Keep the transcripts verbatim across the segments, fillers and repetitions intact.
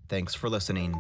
Thanks for listening.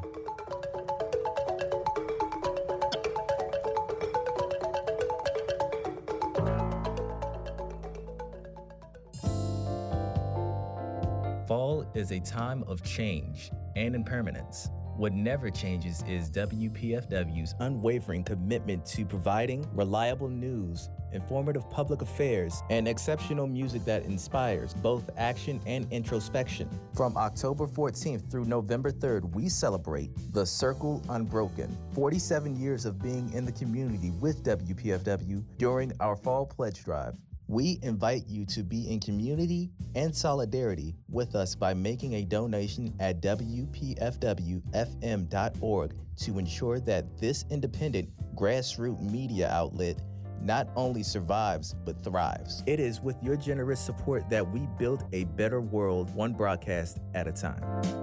Fall is a time of change and impermanence. What never changes is W P F W's unwavering commitment to providing reliable news, informative public affairs, and exceptional music that inspires both action and introspection. From October fourteenth through November third, we celebrate The Circle Unbroken, forty-seven years of being in the community with W P F W during our Fall Pledge Drive. We invite you to be in community and solidarity with us by making a donation at W P F W F M dot org to ensure that this independent grassroots media outlet not only survives, but thrives. It is with your generous support that we build a better world, one broadcast at a time.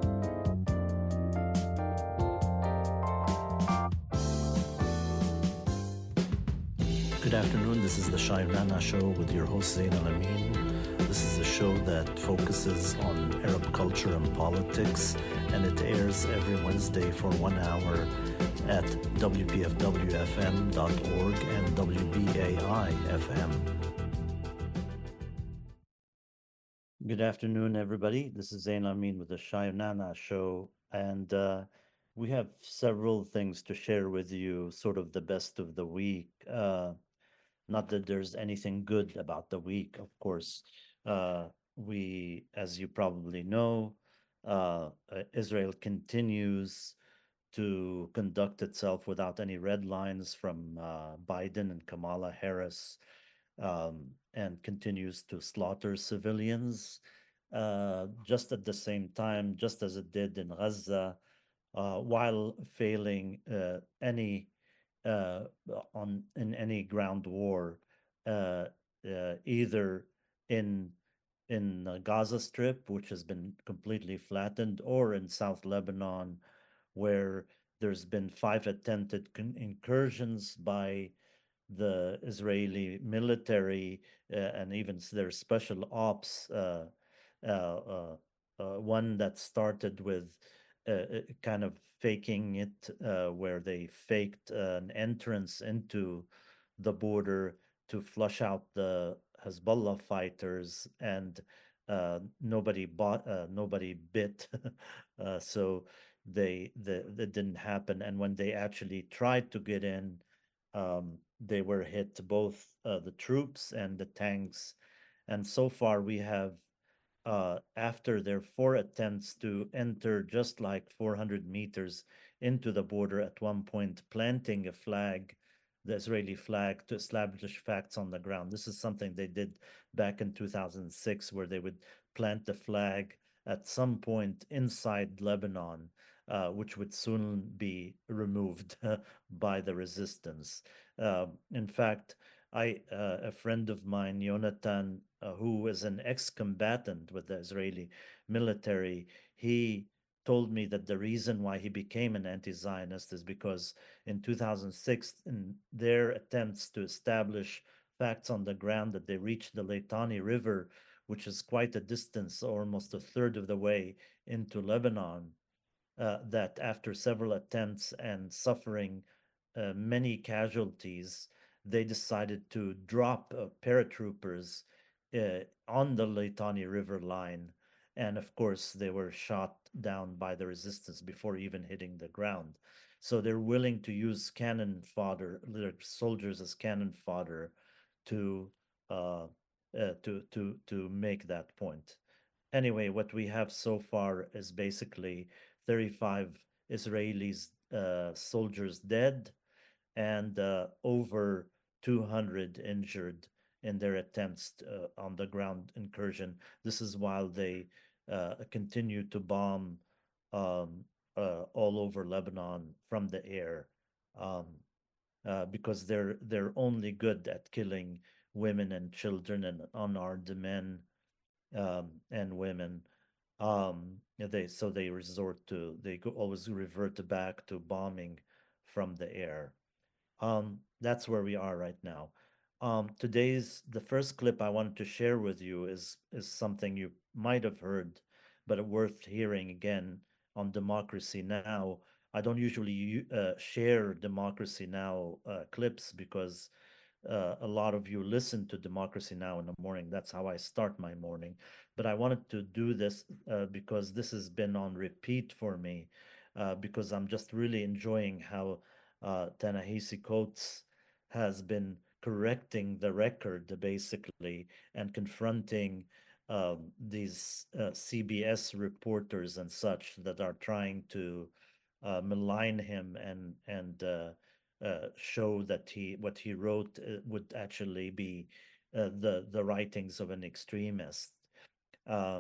Good afternoon. This is the Shai Rana Show with your host Zain Al Amin. This is a show that focuses on Arab culture and politics, and it airs every Wednesday for one hour at W P F W F M dot org and W B A I F M. Good afternoon, everybody. This is Zain Al Amin with the Shai Rana Show, and uh, we have several things to share with you, sort of the best of the week. Uh, Not that there's anything good about the week, of course. Uh, we, as you probably know, uh, uh, Israel continues to conduct itself without any red lines from uh, Biden and Kamala Harris, um, and continues to slaughter civilians. Uh, just at the same time, just as it did in Gaza, uh, while failing uh, any uh, on in any ground war, uh, uh, either in in the Gaza Strip, which has been completely flattened, or in South Lebanon, where there's been five attempted con- incursions by the Israeli military uh, and even their special ops. Uh, uh, uh, uh, one that started with uh, uh, kind of faking it, uh, where they faked uh, an entrance into the border to flush out the Hezbollah fighters, and uh, nobody bought, uh, nobody bit. uh, so they, the, that didn't happen. And when they actually tried to get in, um, they were hit, both uh, the troops and the tanks. And so far, we have, uh, after their four attempts to enter just like four hundred meters into the border, at one point planting a flag, the Israeli flag, to establish facts on the ground. This is something they did back in two thousand six, where they would plant the flag at some point inside Lebanon, uh, which would soon be removed by the resistance. Uh, in fact, I, uh, a friend of mine, Yonatan, uh, who was an ex-combatant with the Israeli military, he told me that the reason why he became an anti-Zionist is because in two thousand six, in their attempts to establish facts on the ground, that they reached the Litani River, which is quite a distance, almost a third of the way into Lebanon, uh, that after several attempts and suffering uh, many casualties, they decided to drop uh, paratroopers uh, on the Litani River line. And of course, they were shot down by the resistance before even hitting the ground. So they're willing to use cannon fodder, their soldiers as cannon fodder, to uh, uh, to to to make that point. Anyway, what we have so far is basically thirty-five Israelis uh, soldiers dead, and uh, over two hundred injured in their attempts uh, on the ground incursion. This is while they uh, continue to bomb um, uh, all over Lebanon from the air, um, uh, because they're they're only good at killing women and children and unarmed men, um, and women. Um, yeah, they so they resort to they go, always revert back to bombing from the air. Um, that's where we are right now. Um, today's the first clip I wanted to share with you is is something you might have heard, but worth hearing again. on Democracy Now. I don't usually uh, share Democracy Now uh, clips because uh, a lot of you listen to Democracy Now in the morning. That's how I start my morning. But I wanted to do this uh, because this has been on repeat for me, uh, because I'm just really enjoying how uh, Ta-Nehisi Coates has been correcting the record, basically, and confronting um, these uh, C B S reporters and such that are trying to uh, malign him and and uh, uh, show that he what he wrote uh, would actually be uh, the the writings of an extremist. Uh,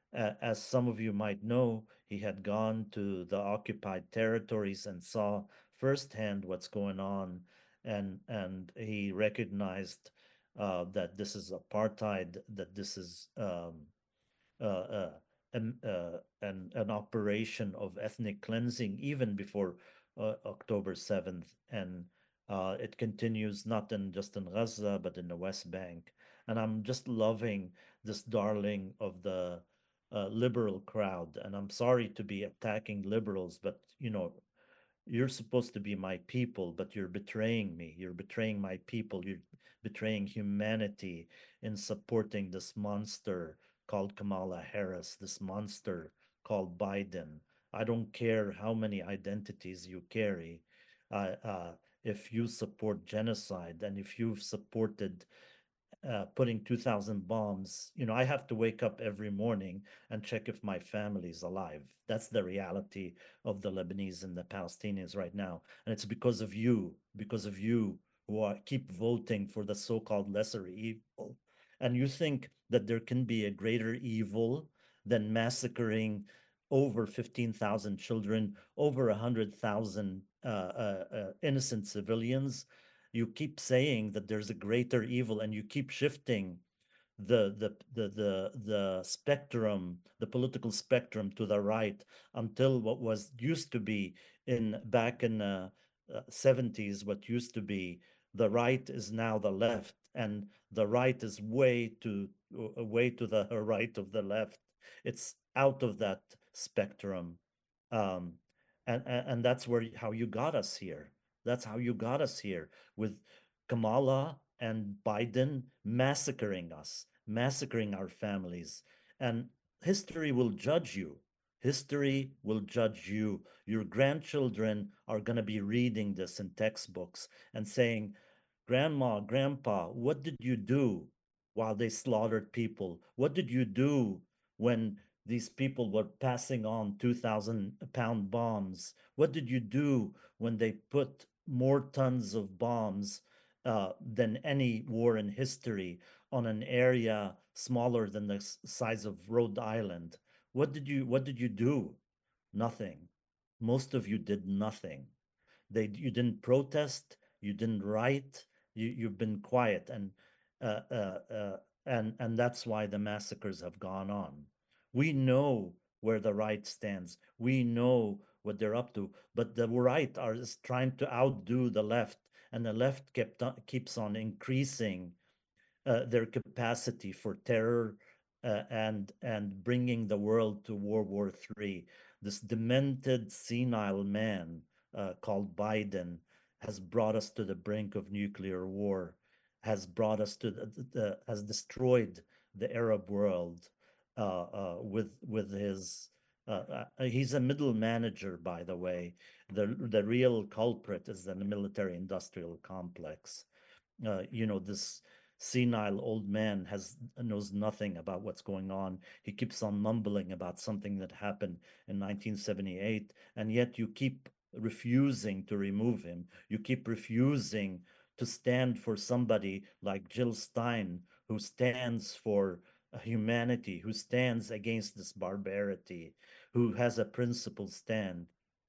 as some of you might know, he had gone to the occupied territories and saw firsthand what's going on, and and he recognized uh, that this is apartheid, that this is um, uh, uh, an, uh, an, an operation of ethnic cleansing even before uh, October seventh. And uh, it continues not in just in Gaza, but in the West Bank. And I'm just loving this darling of the uh, liberal crowd. And I'm sorry to be attacking liberals, but you know, you're supposed to be my people, but you're betraying me. You're betraying my people. You're betraying humanity in supporting this monster called Kamala Harris, this monster called Biden. I don't care how many identities you carry. Uh, uh, if you support genocide and if you've supported uh, putting two thousand bombs, you know, I have to wake up every morning and check if my family's alive. That's the reality of the Lebanese and the Palestinians right now. And it's because of you, because of you who are keep voting for the so-called lesser evil. And you think that there can be a greater evil than massacring over fifteen thousand children, over one hundred thousand uh, uh, uh, innocent civilians. You keep saying that there's a greater evil and you keep shifting the the the the the spectrum, the political spectrum to the right until what was used to be in back in uh, uh, seventies, what used to be the right is now the left, and the right is way to uh, way to the right of the left. It's out of that spectrum, um, and, and and that's where how you got us here. That's how you got us here with Kamala and Biden massacring us, massacring our families. And history will judge you. History will judge you. Your grandchildren are going to be reading this in textbooks and saying, Grandma, Grandpa, what did you do while they slaughtered people? What did you do when these people were passing on two thousand pound bombs? What did you do when they put more tons of bombs uh, than any war in history on an area smaller than the size of Rhode Island? What did you what did you do? Nothing. Most of you did nothing. They you didn't protest, you didn't write, you you've been quiet, and uh, uh, uh, and and that's why the massacres have gone on. We know where the right stands. We know what they're up to, but the right are just trying to outdo the left, and the left kept on, keeps on increasing uh, their capacity for terror uh, and and bringing the world to World War Three. This demented, senile man uh, called Biden has brought us to the brink of nuclear war, has brought us to the, the has destroyed the Arab world uh, uh, with with his. Uh, uh, he's a middle manager, by the way. The the real culprit is the military-industrial complex. Uh, you know, this senile old man has knows nothing about what's going on. He keeps on mumbling about something that happened in nineteen seventy-eight, and yet you keep refusing to remove him. You keep refusing to stand for somebody like Jill Stein, who stands for humanity, who stands against this barbarity, who has a principled stand.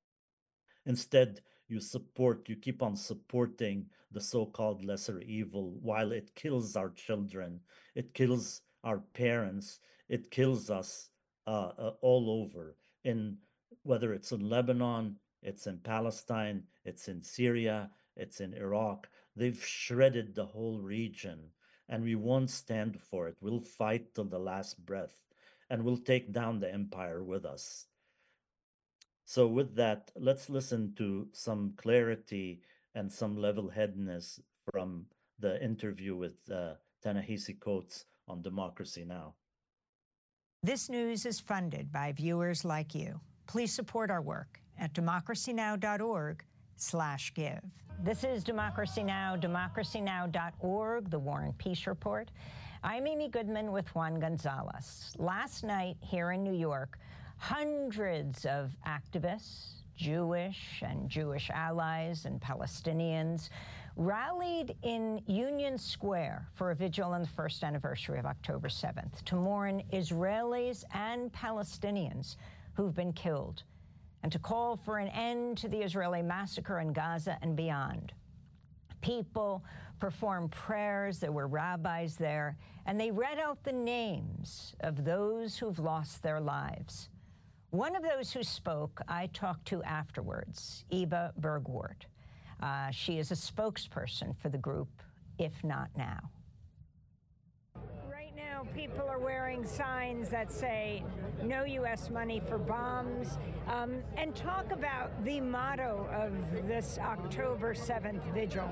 Instead, you support, you keep on supporting the so called lesser evil while it kills our children, it kills our parents, it kills us uh, uh, all over. In whether it's in Lebanon, it's in Palestine, it's in Syria, it's in Iraq. They've shredded the whole region, and we won't stand for it. We'll fight till the last breath, and we'll take down the empire with us. So with that, let's listen to some clarity and some level-headedness from the interview with uh, Ta-Nehisi Coates on Democracy Now! This news is funded by viewers like you. Please support our work at democracynow.org slash give. This is Democracy Now!, democracy now dot org, the War and Peace Report. I'm Amy Goodman with Juan Gonzalez. Last night here in New York, hundreds of activists, Jewish and Jewish allies and Palestinians, rallied in Union Square for a vigil on the first anniversary of October seventh to mourn Israelis and Palestinians who've been killed and to call for an end to the Israeli massacre in Gaza and beyond. People performed prayers, there were rabbis there, and they read out the names of those who've lost their lives. One of those who spoke, I talked to afterwards, Eva Bergwart. Uh, she is a spokesperson for the group, If Not Now. Right now, people are wearing signs that say, no U S money for bombs, um, and talk about the motto of this October seventh vigil.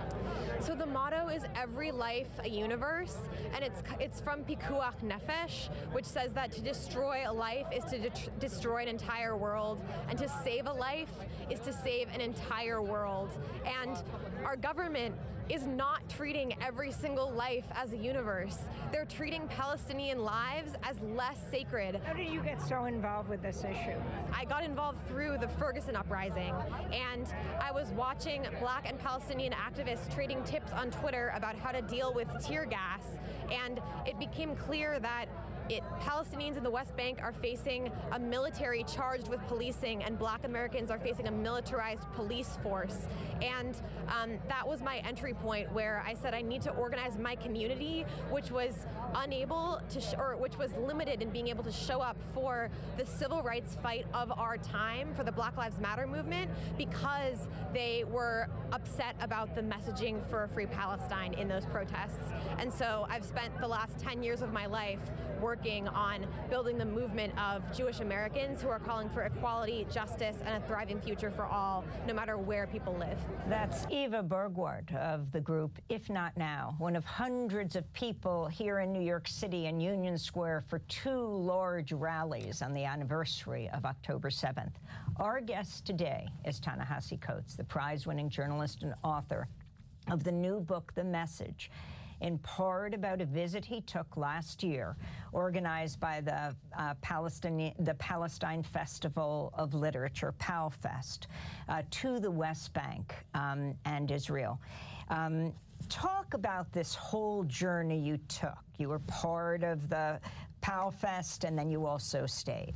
So the motto is every life a universe, and it's it's from Pikuach Nefesh, which says that to destroy a life is to de destroy an entire world, and to save a life is to save an entire world. And our government is not treating every single life as a universe. They're treating Palestinian lives as less sacred. How did you get so involved with this issue? I got involved through the Ferguson uprising, and I was watching Black and Palestinian activists trading tips on Twitter about how to deal with tear gas, and it became clear that It, Palestinians in the West Bank are facing a military charged with policing, and Black Americans are facing a militarized police force. And um, that was my entry point, where I said I need to organize my community, which was unable to, sh or which was limited in being able to show up for the civil rights fight of our time, for the Black Lives Matter movement, because they were upset about the messaging for a free Palestine in those protests. And so I've spent the last ten years of my life working on building the movement of Jewish Americans who are calling for equality, justice, and a thriving future for all, no matter where people live. That's Eva Bergwart of the group If Not Now, one of hundreds of people here in New York City in Union Square for two large rallies on the anniversary of October seventh. Our guest today is Ta-Nehisi Coates, the prize-winning journalist and author of the new book, The Message, in part about a visit he took last year, organized by the uh, Palestinian, the Palestine Festival of Literature, PalFest, uh, to the West Bank um, and Israel. Um, talk about this whole journey you took. You were part of the PalFest, and then you also stayed.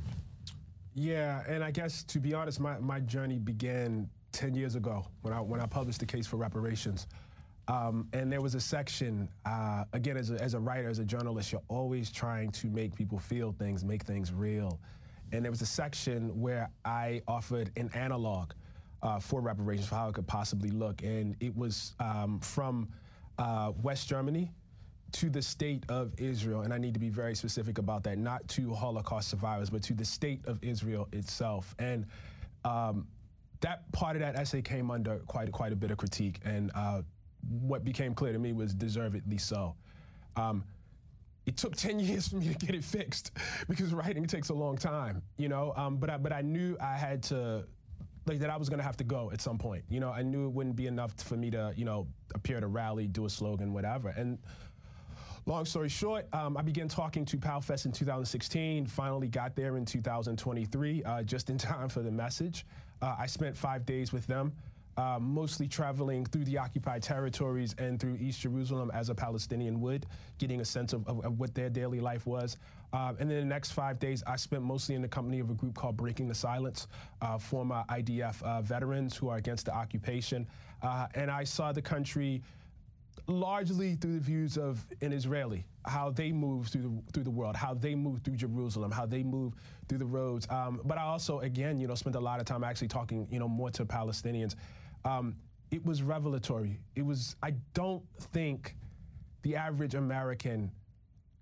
Yeah, and I guess, to be honest, my, my journey began ten years ago when I, when I published The Case for Reparations. Um, and there was a section, uh, again, as a, as a writer, as a journalist, you're always trying to make people feel things, make things real. And there was a section where I offered an analog uh, for reparations, for how it could possibly look. And it was um, from uh, West Germany to the state of Israel. And I need to be very specific about that, not to Holocaust survivors, but to the state of Israel itself. And um, that part of that essay came under quite, quite a bit of critique. And uh, what became clear to me was deservedly so. Um, it took ten years for me to get it fixed because writing takes a long time, you know, um, but, I, but I knew I had to, like, that I was gonna have to go at some point. You know, I knew it wouldn't be enough for me to, you know, appear at a rally, do a slogan, whatever. And long story short, um, I began talking to PalFest in two thousand sixteen, finally got there in two thousand twenty-three, uh, just in time for the message. Uh, I spent five days with them. Uh, mostly traveling through the occupied territories and through East Jerusalem as a Palestinian would, getting a sense of, of, of what their daily life was. Uh, and then the next five days, I spent mostly in the company of a group called Breaking the Silence, uh, former I D F uh, veterans who are against the occupation. Uh, and I saw the country largely through the views of an Israeli, how they move through the, through the world, how they move through Jerusalem, how they move through the roads. Um, but I also, again, you know, spent a lot of time actually talking, you know, more to Palestinians. Um, it was revelatory. It was, I don't think the average American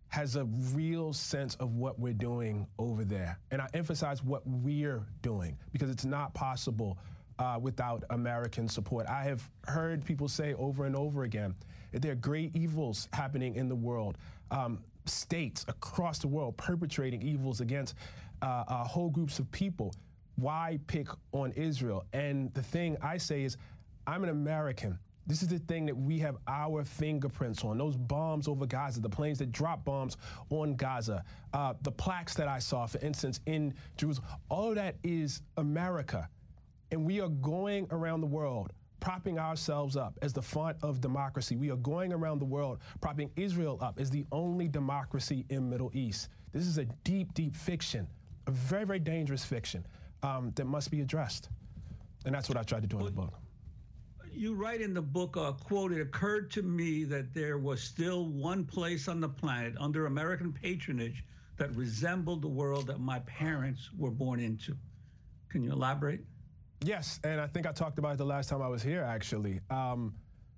has a real sense of what we're doing over there. And I emphasize what we're doing, because it's not possible uh, without American support. I have heard people say over and over again that there are great evils happening in the world, um, states across the world perpetrating evils against uh, uh, whole groups of people. Why pick on Israel? And the thing I say is, I'm an American. This is the thing that we have our fingerprints on. Those bombs over Gaza, the planes that drop bombs on Gaza, uh, the plaques that I saw, for instance, in Jerusalem, all of that is America. And we are going around the world propping ourselves up as the font of democracy. We are going around the world propping Israel up as the only democracy in Middle East. This is a deep, deep fiction, a very, very dangerous fiction um, that must be addressed. And that's what I tried to do in the book. You write in the book, uh, quote, "It occurred to me that there was still one place on the planet under American patronage that resembled the world that my parents were born into." Can you elaborate? Yes, and I think I talked about it the last time I was here, actually. Um,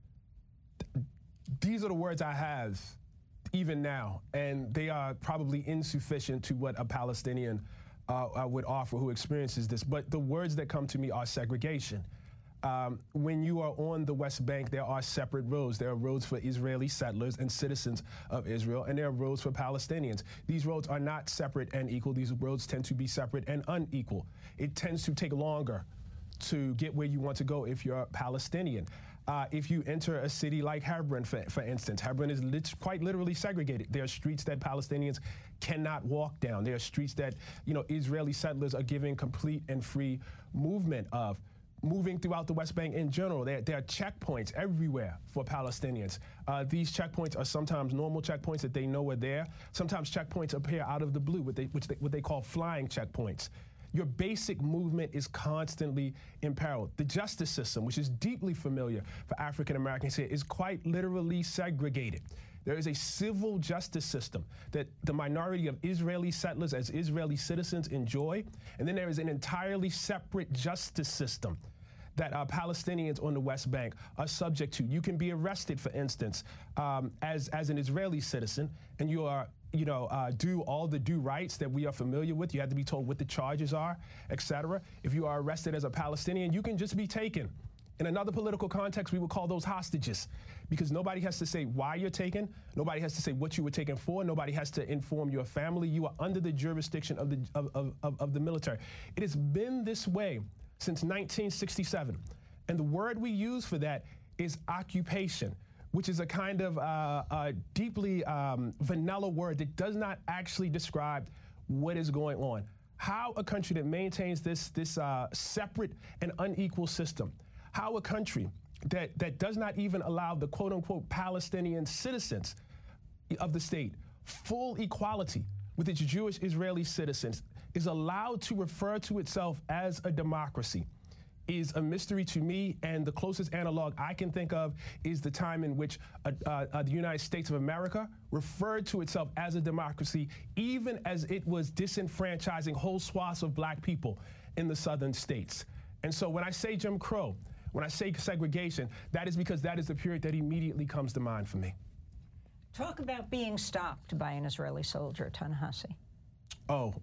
th these are the words I have even now, and they are probably insufficient to what a Palestinian uh, would offer who experiences this. But the words that come to me are segregation. Um, when you are on the West Bank, there are separate roads. There are roads for Israeli settlers and citizens of Israel, and there are roads for Palestinians. These roads are not separate and equal. These roads tend to be separate and unequal. It tends to take longer to get where you want to go if you're a Palestinian. Uh, if you enter a city like Hebron, for, for instance, Hebron is lit quite literally segregated. There are streets that Palestinians cannot walk down. There are streets that, you know, Israeli settlers are giving complete and free movement of. Moving throughout the West Bank in general, there, there are checkpoints everywhere for Palestinians. Uh, these checkpoints are sometimes normal checkpoints that they know are there. Sometimes checkpoints appear out of the blue, what they, which they, what they call flying checkpoints. Your basic movement is constantly imperiled. The justice system, which is deeply familiar for African Americans here, is quite literally segregated. There is a civil justice system that the minority of Israeli settlers as Israeli citizens enjoy, and then there is an entirely separate justice system that uh, Palestinians on the West Bank are subject to. You can be arrested, for instance, um, as, as an Israeli citizen, and you are, you know, uh, do all the due rights that we are familiar with. You have to be told what the charges are, et cetera. If you are arrested as a Palestinian, you can just be taken. In another political context, we would call those hostages, because nobody has to say why you're taken. Nobody has to say what you were taken for. Nobody has to inform your family. You are under the jurisdiction of the, of, of, of, of the military. It has been this way since nineteen sixty-seven. And the word we use for that is occupation, which is a kind of uh, uh, deeply um, vanilla word that does not actually describe what is going on. How a country that maintains this, this uh, separate and unequal system, how a country that, that does not even allow the quote unquote Palestinian citizens of the state full equality with its Jewish Israeli citizens is allowed to refer to itself as a democracy is a mystery to me, and the closest analog I can think of is the time in which uh, uh, the United States of America referred to itself as a democracy, even as it was disenfranchising whole swaths of black people in the southern states. And so when I say Jim Crow, when I say segregation, that is because that is the period that immediately comes to mind for me. Talk about being stopped by an Israeli soldier, Ta-Nehisi. Oh,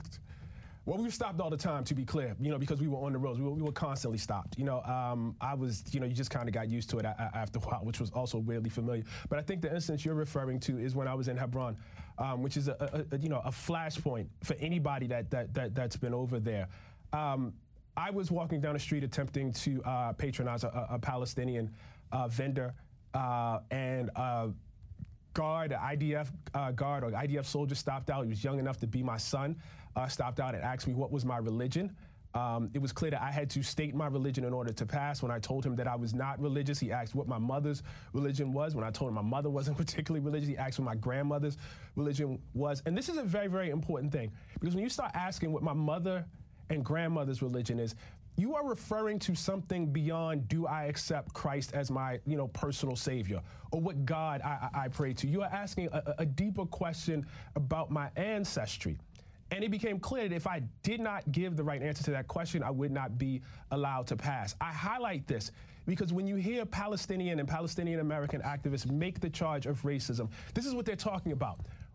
well, we were stopped all the time, to be clear, you know, because we were on the roads. We were, we were constantly stopped. You know, um, I was, you know, you just kind of got used to it a, a, after a while, which was also weirdly familiar. But I think the instance you're referring to is when I was in Hebron, um, which is, a, a, a, you know, a flashpoint for anybody that, that, that, that's been over there. Um, I was walking down the street attempting to uh, patronize a, a Palestinian uh, vendor, uh, and uh, guard, an I D F uh, guard or I D F soldier stopped out. He was young enough to be my son, uh, stopped out and asked me what was my religion. Um, it was clear that I had to state my religion in order to pass. When I told him that I was not religious, he asked what my mother's religion was. When I told him my mother wasn't particularly religious, he asked what my grandmother's religion was. And this is a very, very important thing, because when you start asking what my mother and grandmother's religion is, you are referring to something beyond, do I accept Christ as my, you know, personal savior, or what God I, I, I pray to. You are asking a, a deeper question about my ancestry. And it became clear that if I did not give the right answer to that question, I would not be allowed to pass. I highlight this because when you hear Palestinian and Palestinian American activists make the charge of racism, this is what they're talking about.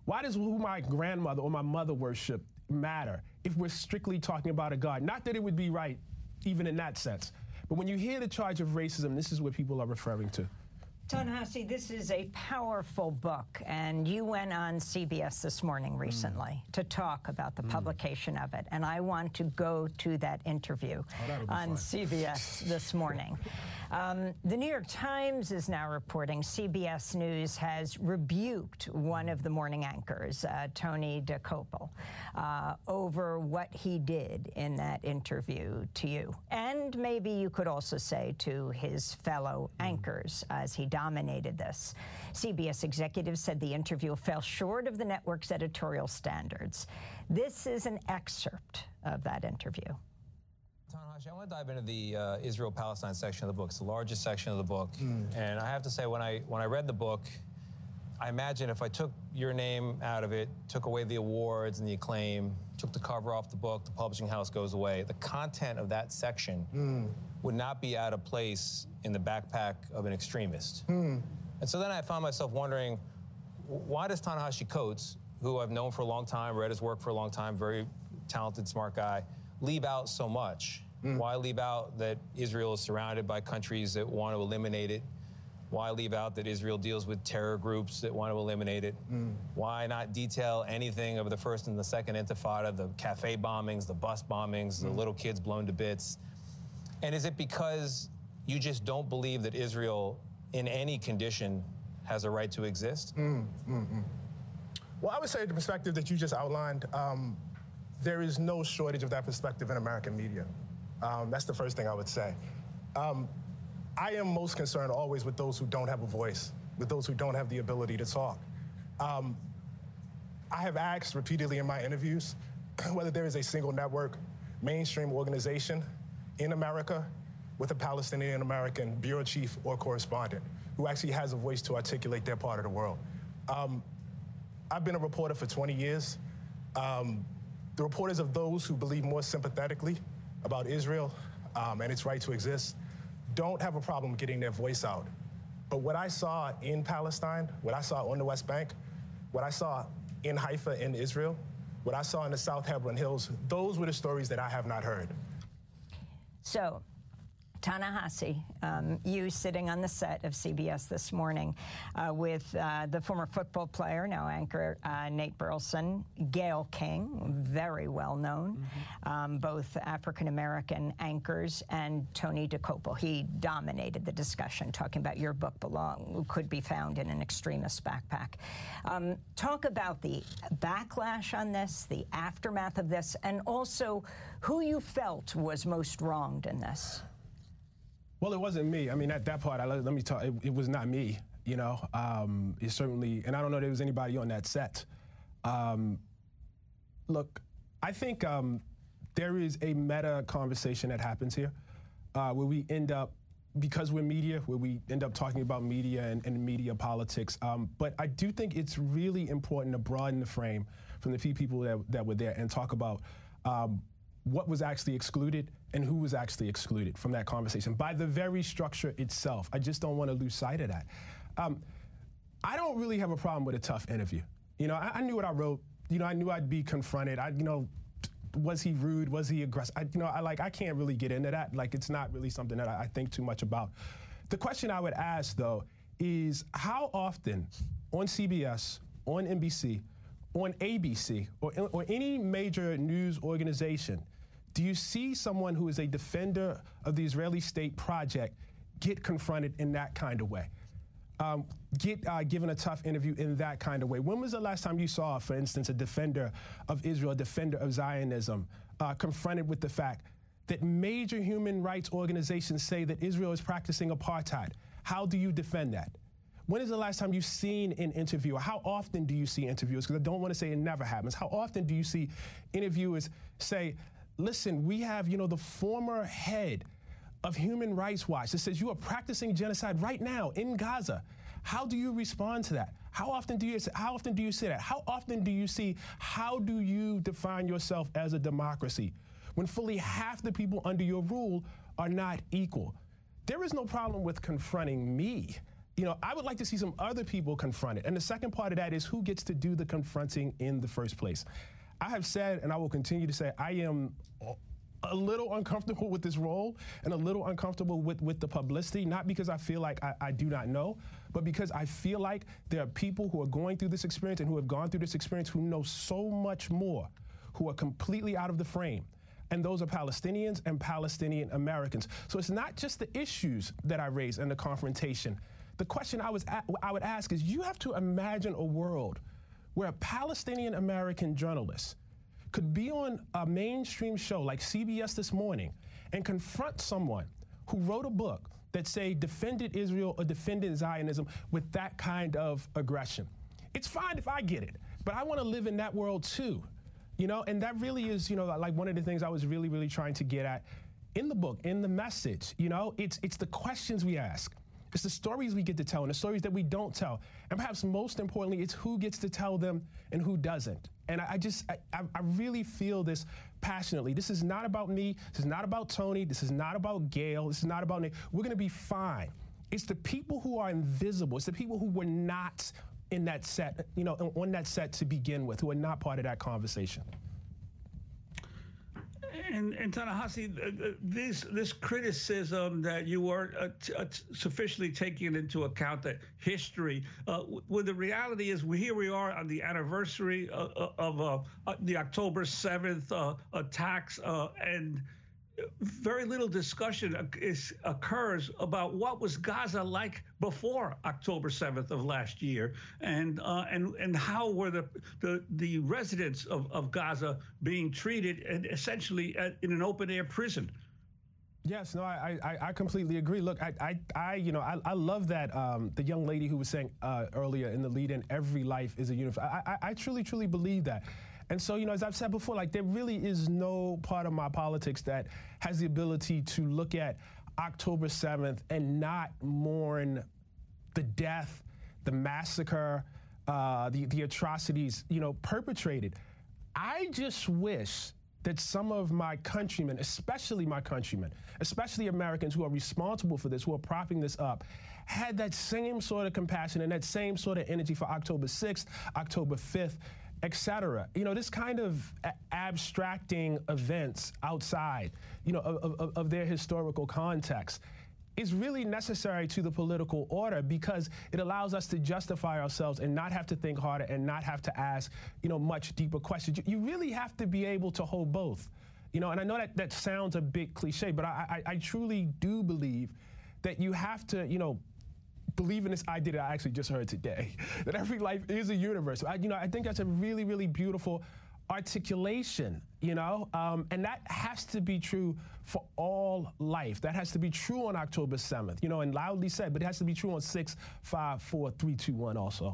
Why does who my grandmother or my mother worshiped matter if we're strictly talking about a God? Not that it would be right, even in that sense. But when you hear the charge of racism, this is what people are referring to. Ta-Nehisi, this is a powerful book, and you went on C B S This Morning recently mm. to talk about the mm. publication of it, and I want to go to that interview oh, on fun. C B S This Morning. Um, the New York Times is now reporting C B S News has rebuked one of the morning anchors, uh, Tony Dokoupil, uh, over what he did in that interview to you. And maybe you could also say to his fellow mm. anchors as he dominated this. C B S executives said the interview fell short of the network's editorial standards. This is an excerpt of that interview. Ta-Nehisi, I want to dive into the uh, Israel-Palestine section of the book. It's the largest section of the book. Mm. And I have to say, when I, when I read the book, I imagine if I took your name out of it, took away the awards and the acclaim, took the cover off the book, the publishing house goes away, the content of that section mm. would not be out of place in the backpack of an extremist. Mm. And so then I found myself wondering, why does Ta-Nehisi Coates, who I've known for a long time, read his work for a long time, very talented, smart guy, leave out so much? Mm. Why leave out that Israel is surrounded by countries that want to eliminate it? Why leave out that Israel deals with terror groups that want to eliminate it? Mm. Why not detail anything of the first and the second intifada, the cafe bombings, the bus bombings, mm. the little kids blown to bits? And is it because you just don't believe that Israel, in any condition, has a right to exist? Mm. Mm-mm. Well, I would say the perspective that you just outlined, um, there is no shortage of that perspective in American media. Um, that's the first thing I would say. Um, I am most concerned always with those who don't have a voice, with those who don't have the ability to talk. Um, I have asked repeatedly in my interviews whether there is a single network, mainstream organization in America with a Palestinian American bureau chief or correspondent who actually has a voice to articulate their part of the world. Um, I've been a reporter for twenty years. Um, the reporters of those who believe more sympathetically about Israel um, and its right to exist don't have a problem getting their voice out. But what I saw in Palestine, what I saw on the West Bank, what I saw in Haifa in Israel, what I saw in the South Hebron Hills, those were the stories that I have not heard. So, Ta-Nehisi, um, you sitting on the set of C B S This Morning uh, with uh, the former football player, now anchor, uh, Nate Burleson, Gayle King, very well known, mm-hmm. um, both African-American anchors, and Tony Dokoupil. He dominated the discussion, talking about your book belong could be found in an extremist backpack. Um, talk about the backlash on this, the aftermath of this, and also who you felt was most wronged in this. Well, it wasn't me. I mean, at that part, I, let me talk, it, it was not me, you know. Um, it certainly, and I don't know if there was anybody on that set. Um, look, I think um, there is a meta conversation that happens here uh, where we end up, because we're media, where we end up talking about media and, and media politics. Um, but I do think it's really important to broaden the frame from the few people that, that were there and talk about um, what was actually excluded and who was actually excluded from that conversation by the very structure itself. I just don't want to lose sight of that. Um, I don't really have a problem with a tough interview. You know, I, I knew what I wrote. You know, I knew I'd be confronted. I, you know, was he rude? Was he aggressive? I, you know, I like, I can't really get into that. Like, it's not really something that I, I think too much about. The question I would ask, though, is how often on C B S, on N B C, on A B C, or, or any major news organization, do you see someone who is a defender of the Israeli state project get confronted in that kind of way? Um, get uh, given a tough interview in that kind of way? When was the last time you saw, for instance, a defender of Israel, a defender of Zionism, uh, confronted with the fact that major human rights organizations say that Israel is practicing apartheid? How do you defend that? When is the last time you've seen an interviewer? How often do you see interviewers? Because I don't want to say it never happens. How often do you see interviewers say, listen, we have, you know, the former head of Human Rights Watch that says you are practicing genocide right now in Gaza. How do you respond to that? How often do you, how often do you say that? How often do you see, how do you define yourself as a democracy when fully half the people under your rule are not equal? There is no problem with confronting me. You know, I would like to see some other people confront it. And the second part of that is who gets to do the confronting in the first place. I have said, and I will continue to say, I am a little uncomfortable with this role and a little uncomfortable with, with the publicity, not because I feel like I, I do not know, but because I feel like there are people who are going through this experience and who have gone through this experience who know so much more, who are completely out of the frame. And those are Palestinians and Palestinian Americans. So it's not just the issues that I raise and the confrontation. The question I, was a I would ask is, you have to imagine a world where a Palestinian American journalist could be on a mainstream show like C B S This Morning and confront someone who wrote a book that say defended Israel or defended Zionism with that kind of aggression. It's fine if I get it, but I want to live in that world too. You know, and that really is, you know, like one of the things I was really, really trying to get at in the book, in the message. You know, it's it's the questions we ask. It's the stories we get to tell and the stories that we don't tell. And perhaps most importantly, it's who gets to tell them and who doesn't. And I, I just, I, I really feel this passionately. This is not about me. This is not about Tony. This is not about Gail. This is not about Nick. We're going to be fine. It's the people who are invisible. It's the people who were not in that set, you know, on that set to begin with, who are not part of that conversation. And, and Ta-Nehisi, this this criticism that you weren't uh, t uh, sufficiently taking into account that history, uh, when the reality is, we, here we are on the anniversary of, of uh, uh, the October seventh uh, attacks, uh, and very little discussion is, occurs about what was Gaza like before October seventh of last year, and uh, and and how were the the, the residents of, of Gaza being treated, and essentially at, in an open air prison. Yes, no, I, I, I completely agree. Look, I, I, I you know, I, I love that um, the young lady who was saying uh, earlier in the lead-in, every life is a uniform. I, I, I truly, truly believe that. And so, you know, as I've said before, like, there really is no part of my politics that has the ability to look at October seventh and not mourn the death, the massacre, uh, the, the atrocities, you know, perpetrated. I just wish that some of my countrymen, especially my countrymen, especially Americans who are responsible for this, who are propping this up, had that same sort of compassion and that same sort of energy for October sixth, October fifth, et cetera. You know, this kind of abstracting events outside, you know, of, of, of their historical context is really necessary to the political order, because it allows us to justify ourselves and not have to think harder and not have to ask, you know, much deeper questions. You really have to be able to hold both. You know, and I know that that sounds a bit cliche, but I, I, I truly do believe that you have to, you know, believe in this idea that I actually just heard today, that every life is a universe. I, you know, I think that's a really, really beautiful articulation, you know, um, and that has to be true for all life. That has to be true on October seventh, you know, and loudly said, but it has to be true on six, five, four, three, two, one also.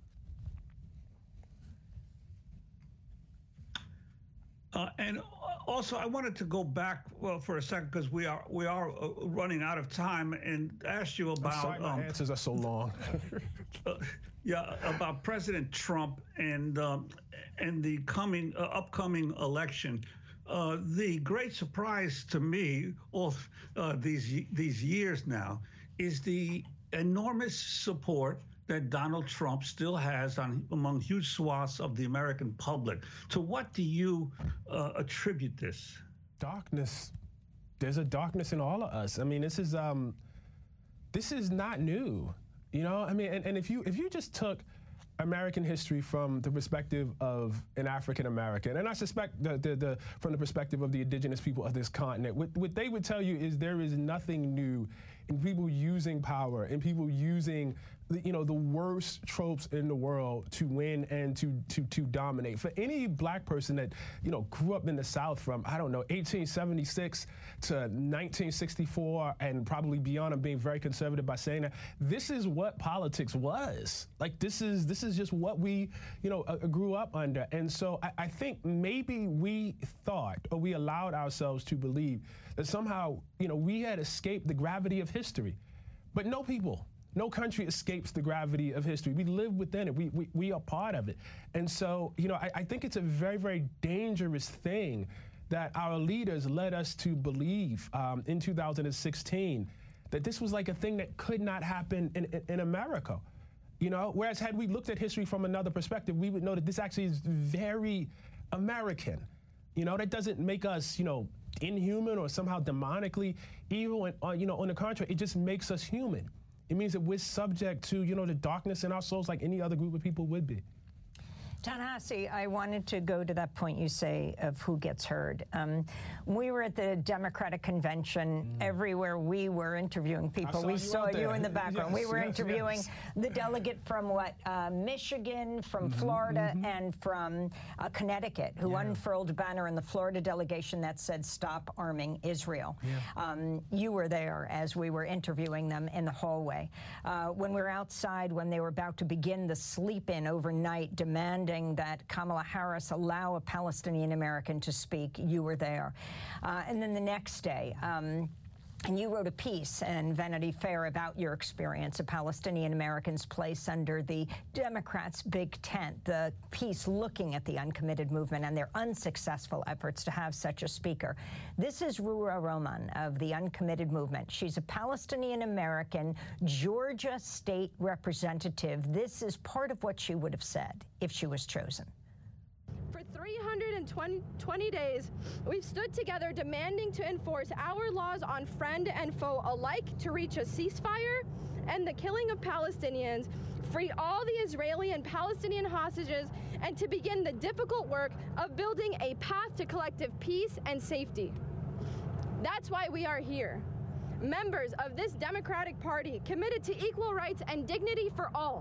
Uh, and also, I wanted to go back well for a second, because we are we are uh, running out of time, and ask you about. I'm sorry, my um, answers are so long. uh, yeah, about President Trump and um, and the coming uh, upcoming election. Uh, the great surprise to me, all uh, these these years now, is the enormous support that Donald Trump still has on among huge swaths of the American public. To what do you uh, attribute this? Darkness. There's a darkness in all of us. I mean, this is um, this is not new. You know, I mean, and, and if you if you just took American history from the perspective of an African American, and I suspect the, the, the from the perspective of the indigenous people of this continent, what, what they would tell you is there is nothing new in people using power and people using the, you know, the worst tropes in the world to win and to, to, to dominate. For any black person that, you know, grew up in the South from, I don't know, eighteen seventy-six to nineteen sixty-four and probably beyond, I'm being very conservative by saying that, this is what politics was. Like, this is, this is just what we, you know, uh, grew up under. And so I, I think maybe we thought, or we allowed ourselves to believe that somehow, you know, we had escaped the gravity of history. But no people, no country escapes the gravity of history. We live within it. We, we, we are part of it. And so, you know, I, I think it's a very, very dangerous thing that our leaders led us to believe um, in two thousand sixteen that this was like a thing that could not happen in, in, in America. You know, whereas had we looked at history from another perspective, we would know that this actually is very American. You know, that doesn't make us, you know, inhuman or somehow demonically evil. And, uh, you know, on the contrary, it just makes us human. It means that we're subject to, you know, the darkness in our souls like any other group of people would be. Ta-Nehisi, I wanted to go to that point you say of who gets heard. Um, we were at the Democratic Convention. Mm. Everywhere we were interviewing people. Saw we you saw you in the background. Yes, we were yes, interviewing yes. the delegate from what, uh, Michigan, from mm-hmm, Florida, mm-hmm. and from uh, Connecticut, who yeah. unfurled a banner in the Florida delegation that said, "Stop arming Israel." Yeah. Um, you were there as we were interviewing them in the hallway. Uh, when we were outside, when they were about to begin the sleep-in overnight, demanding that Kamala Harris allow a Palestinian American to speak, you were there. Uh, and then the next day, um, and you wrote a piece in Vanity Fair about your experience of Palestinian Americans' place under the Democrats' big tent, the piece looking at the uncommitted movement and their unsuccessful efforts to have such a speaker. This is Ruha Roman of the uncommitted movement. She's a Palestinian American Georgia state representative. This is part of what she would have said if she was chosen. For three hundred twenty days, we've stood together demanding to enforce our laws on friend and foe alike to reach a ceasefire and the killing of Palestinians, free all the Israeli and Palestinian hostages, and to begin the difficult work of building a path to collective peace and safety. That's why we are here. Members of this Democratic Party committed to equal rights and dignity for all.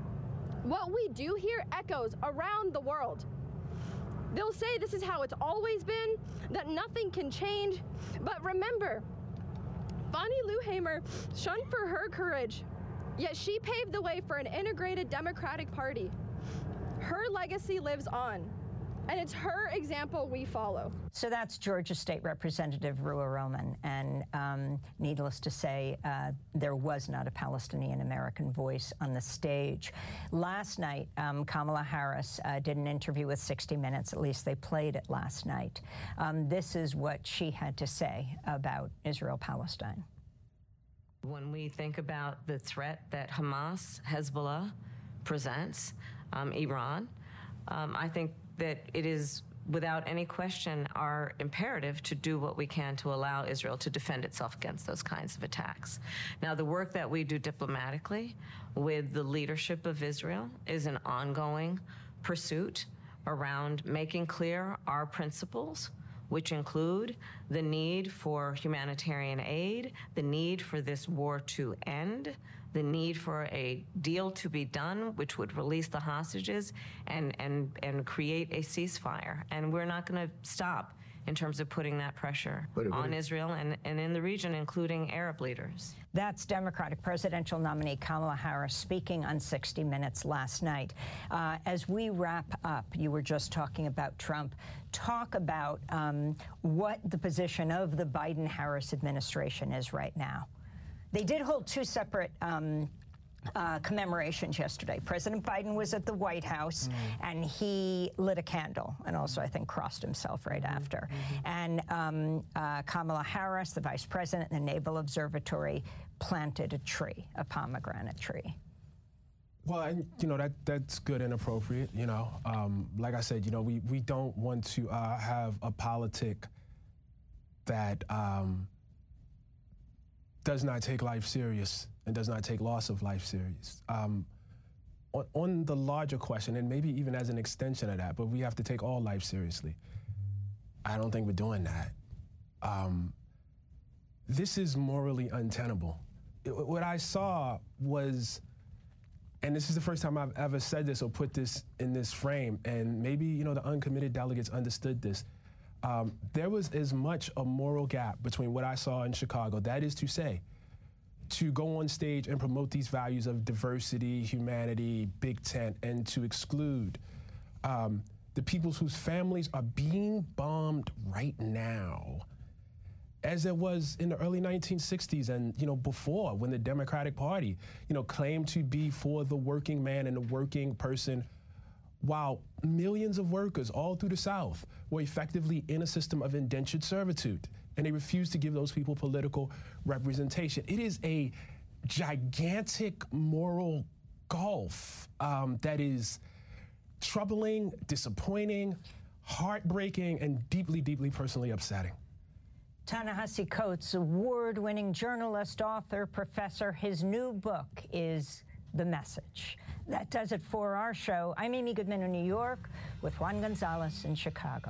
What we do here echoes around the world. They'll say this is how it's always been, that nothing can change. But remember, Fannie Lou Hamer shunned for her courage, yet she paved the way for an integrated Democratic Party. Her legacy lives on, and it's her example we follow. So that's Georgia State Representative Ruha Roman, and um, needless to say, uh, there was not a Palestinian American voice on the stage. Last night, um, Kamala Harris uh, did an interview with sixty minutes, at least they played it last night. Um, this is what she had to say about Israel-Palestine. When we think about the threat that Hamas, Hezbollah presents, um, Iran, um, I think that it is without any question our imperative to do what we can to allow Israel to defend itself against those kinds of attacks. Now, the work that we do diplomatically with the leadership of Israel is an ongoing pursuit around making clear our principles, which include the need for humanitarian aid, the need for this war to end, the need for a deal to be done, which would release the hostages and, and, and create a ceasefire. And we're not going to stop in terms of putting that pressure but, on but, Israel and, and in the region, including Arab leaders. That's Democratic presidential nominee Kamala Harris speaking on sixty minutes last night. Uh, as we wrap up, you were just talking about Trump. Talk about um, what the position of the Biden-Harris administration is right now. They did hold two separate um, uh, commemorations yesterday. President Biden was at the White House, mm. and he lit a candle and also, I think, crossed himself right mm-hmm. after. Mm-hmm. And um, uh, Kamala Harris, the vice president in the Naval Observatory, planted a tree, a pomegranate tree. Well, and, you know, that that's good and appropriate, you know. Um, like I said, you know, we, we don't want to uh, have a politic that um, does not take life serious and does not take loss of life serious. Um, on, on the larger question, and maybe even as an extension of that, but we have to take all life seriously. I don't think we're doing that. Um, this is morally untenable. It, what I saw was, and this is the first time I've ever said this or put this in this frame, and maybe, you know, the uncommitted delegates understood this. Um, there was as much a moral gap between what I saw in Chicago, that is to say, to go on stage and promote these values of diversity, humanity, big tent, and to exclude um, the people whose families are being bombed right now, as it was in the early nineteen sixties and, you know, before, when the Democratic Party, you know, claimed to be for the working man and the working person, while millions of workers all through the South were effectively in a system of indentured servitude. and they refuse to give those people political representation. It is a gigantic moral gulf um, that is troubling, disappointing, heartbreaking, and deeply, deeply personally upsetting. Ta-Nehisi Coates, award-winning journalist, author, professor. His new book is The Message. That does it for our show. I'm Amy Goodman in New York with Juan Gonzalez in Chicago.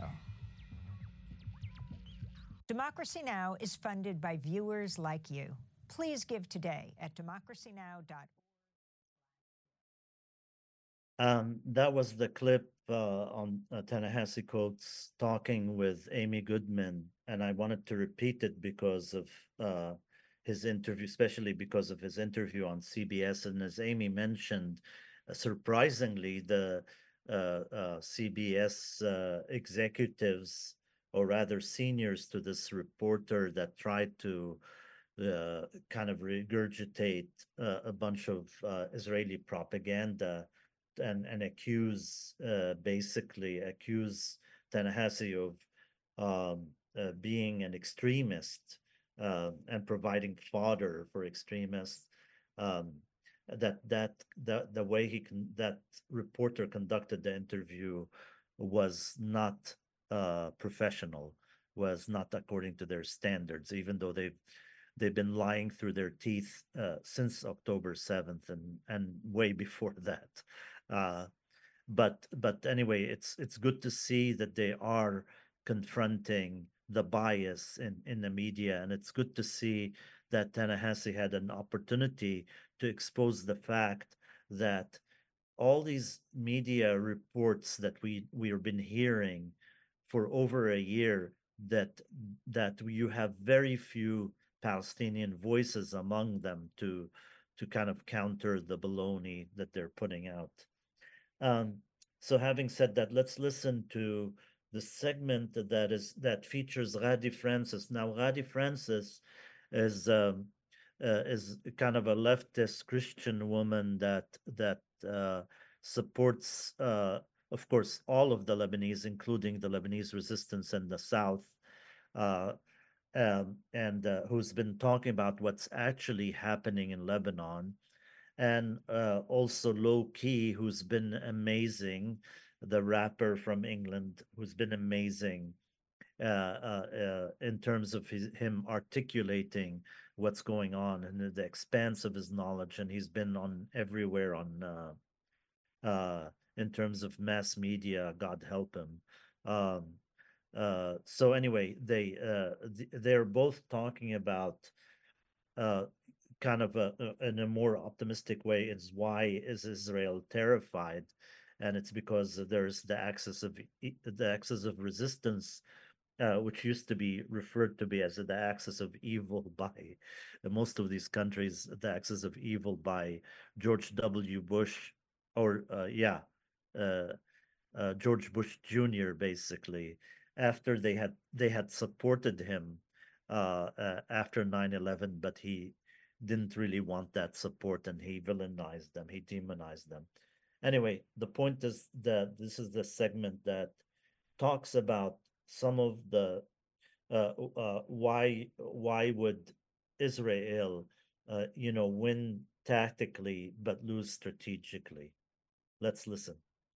Democracy Now! Is funded by viewers like you. Please give today at democracy now dot org. Um, that was the clip uh, on uh, Ta-Nehisi Coates talking with Amy Goodman, and I wanted to repeat it because of uh, his interview, especially because of his interview on C B S. And as Amy mentioned, uh, surprisingly, the uh, uh, C B S uh, executives, or rather seniors to this reporter that tried to uh, kind of regurgitate uh, a bunch of uh, Israeli propaganda and, and accuse, uh, basically accuse Ta-Nehisi of um, uh, being an extremist uh, and providing fodder for extremists. Um, that that the the way he con- that reporter conducted the interview was not uh, professional, was not according to their standards, even though they've they've been lying through their teeth uh, since October seventh and and way before that. Uh, but but anyway, it's it's good to see that they are confronting the bias in, in the media, and it's good to see that Ta-Nehisi had an opportunity to expose the fact that all these media reports that we we've been hearing for over a year, that that you have very few Palestinian voices among them to to kind of counter the baloney that they're putting out. Um, so having said that, let's listen to the segment that is that features Ghadi Francis. Now, Ghadi Francis is um, uh, is kind of a leftist Christian woman that that uh, supports, uh, of course, all of the Lebanese, including the Lebanese resistance in the south, uh, um, and uh, who's been talking about what's actually happening in Lebanon, and uh, also Low Key, who's been amazing, the rapper from England, who's been amazing uh, uh, uh, in terms of his, him articulating what's going on and the expanse of his knowledge. And he's been on everywhere on uh, uh, in terms of mass media, God help him. Um, uh, so anyway, they uh, th- they're both talking about uh, kind of a, a, in a more optimistic way, is why is Israel terrified? And it's because there's the axis of the axis of resistance, uh, which used to be referred to be as the axis of evil by most of these countries, the axis of evil by George W. Bush, or uh, yeah, uh, uh, George Bush Junior Basically, after they had they had supported him uh, uh, after nine eleven, but he didn't really want that support, and he villainized them, he demonized them. Anyway, the point is that this is the segment that talks about some of the uh, uh, why why would Israel, uh, you know, win tactically but lose strategically. Let's listen.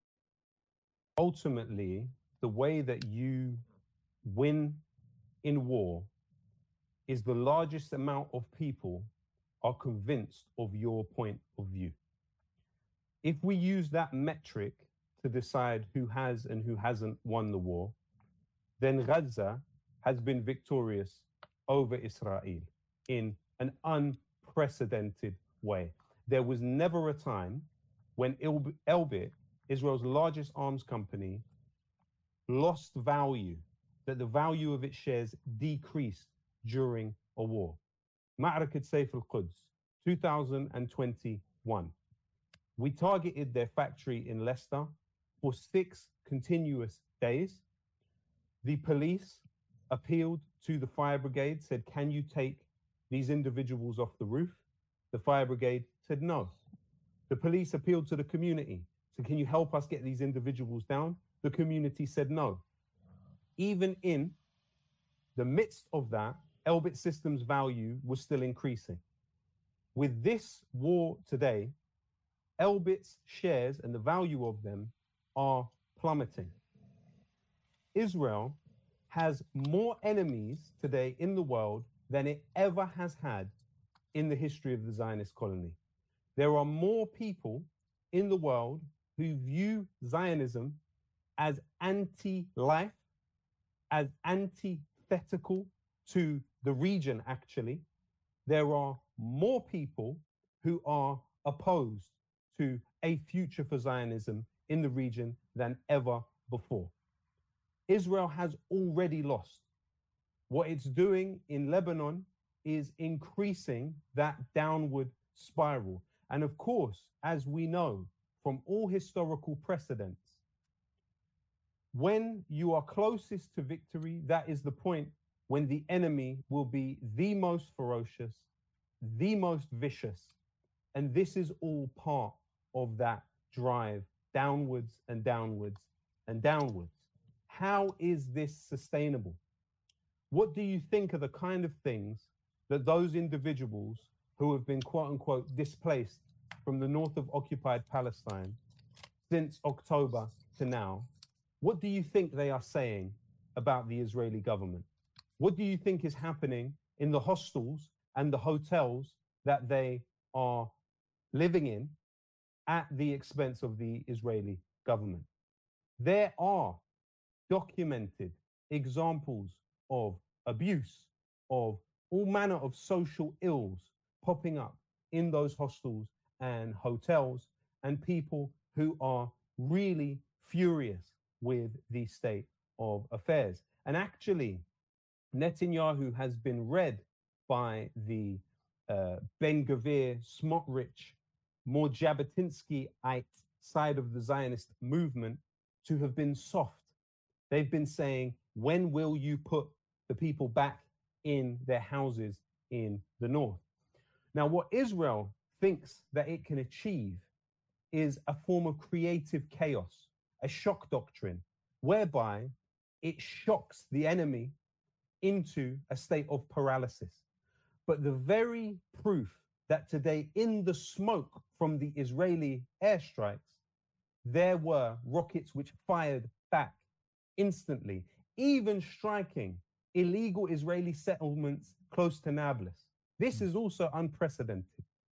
Ultimately, the way that you win in war is the largest amount of people are convinced of your point of view. If we use that metric to decide who has and who hasn't won the war, then Gaza has been victorious over Israel in an unprecedented way. There was never a time when Elbit, Israel's largest arms company, lost value, that the value of its shares decreased during a war. Ma'arakat Sayf al-Quds, two thousand twenty-one. We targeted their factory in Leicester for six continuous days. The police appealed to the fire brigade, said, can you take these individuals off the roof? The fire brigade said no. The police appealed to the community, said, can you help us get these individuals down? The community said no. Even in the midst of that, Elbit Systems' value was still increasing. With this war today, Elbit's shares and the value of them are plummeting. Israel has more enemies today in the world than it ever has had in the history of the Zionist colony. There are more people in the world who view Zionism as anti-life, as antithetical to the region, actually. There are more people who are opposed to a future for Zionism in the region than ever before. Israel has already lost. What it's doing in Lebanon is increasing that downward spiral. And of course, as we know from all historical precedents, when you are closest to victory, that is the point when the enemy will be the most ferocious, the most vicious. And this is all part of that drive downwards and downwards and downwards. How is this sustainable? What do you think are the kind of things that those individuals who have been quote unquote displaced from the north of occupied Palestine since October to now, what do you think they are saying about the Israeli government? What do you think is happening in the hostels and the hotels that they are living in at the expense of the Israeli government? There are documented examples of abuse, of all manner of social ills popping up in those hostels and hotels, and people who are really furious with the state of affairs. And actually, Netanyahu has been read by the uh, Ben Gvir, Smotrich, more Jabotinsky-ite side of the Zionist movement to have been soft. They've been saying, when will you put the people back in their houses in the north? Now, what Israel thinks that it can achieve is a form of creative chaos, a shock doctrine, whereby it shocks the enemy into a state of paralysis. But the very proof that today, in the smoke from the Israeli airstrikes, there were rockets which fired back instantly, even striking illegal Israeli settlements close to Nablus. This is also unprecedented.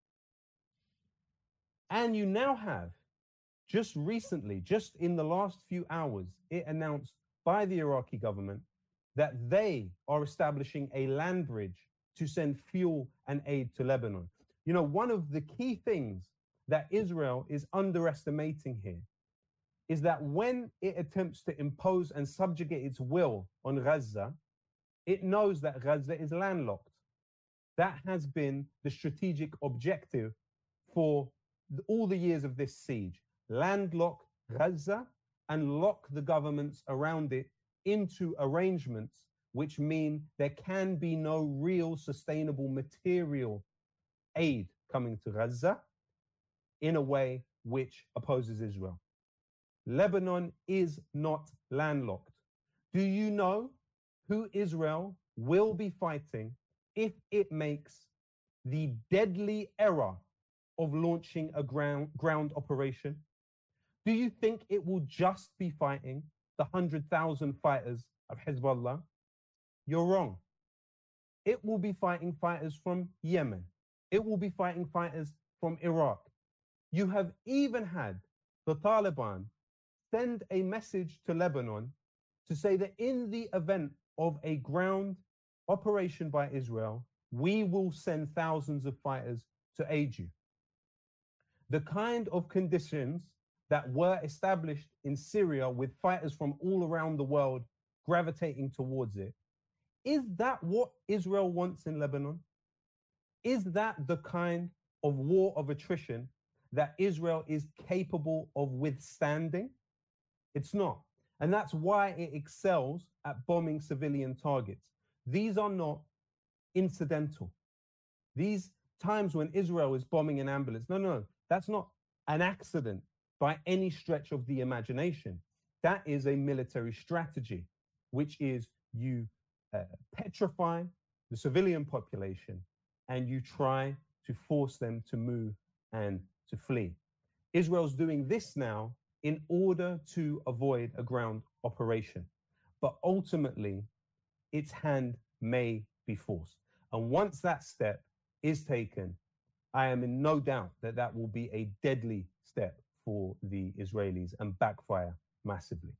And you now have, just recently, just in the last few hours, it announced by the Iraqi government that they are establishing a land bridge to send fuel and aid to Lebanon. You know, one of the key things that Israel is underestimating here is that when it attempts to impose and subjugate its will on Gaza, it knows that Gaza is landlocked. That has been the strategic objective for all the years of this siege. Landlock Gaza and lock the governments around it into arrangements which mean there can be no real sustainable material aid coming to Gaza in a way which opposes Israel. Lebanon is not landlocked. Do you know who Israel will be fighting if it makes the deadly error of launching a ground, ground operation? Do you think it will just be fighting the one hundred thousand fighters of Hezbollah? You're wrong. It will be fighting fighters from Yemen. It will be fighting fighters from Iraq. You have even had the Taliban send a message to Lebanon to say that in the event of a ground operation by Israel, we will send thousands of fighters to aid you. The kind of conditions that were established in Syria with fighters from all around the world gravitating towards it, is that what Israel wants in Lebanon? Is that the kind of war of attrition that Israel is capable of withstanding? It's not. And that's why it excels at bombing civilian targets. These are not incidental. These times when Israel is bombing an ambulance, no, no, that's not an accident by any stretch of the imagination. That is a military strategy, which is you uh, petrify the civilian population, and you try to force them to move and to flee. Israel's doing this now in order to avoid a ground operation. But ultimately, its hand may be forced. And once that step is taken, I am in no doubt that that will be a deadly step for the Israelis and backfire massively.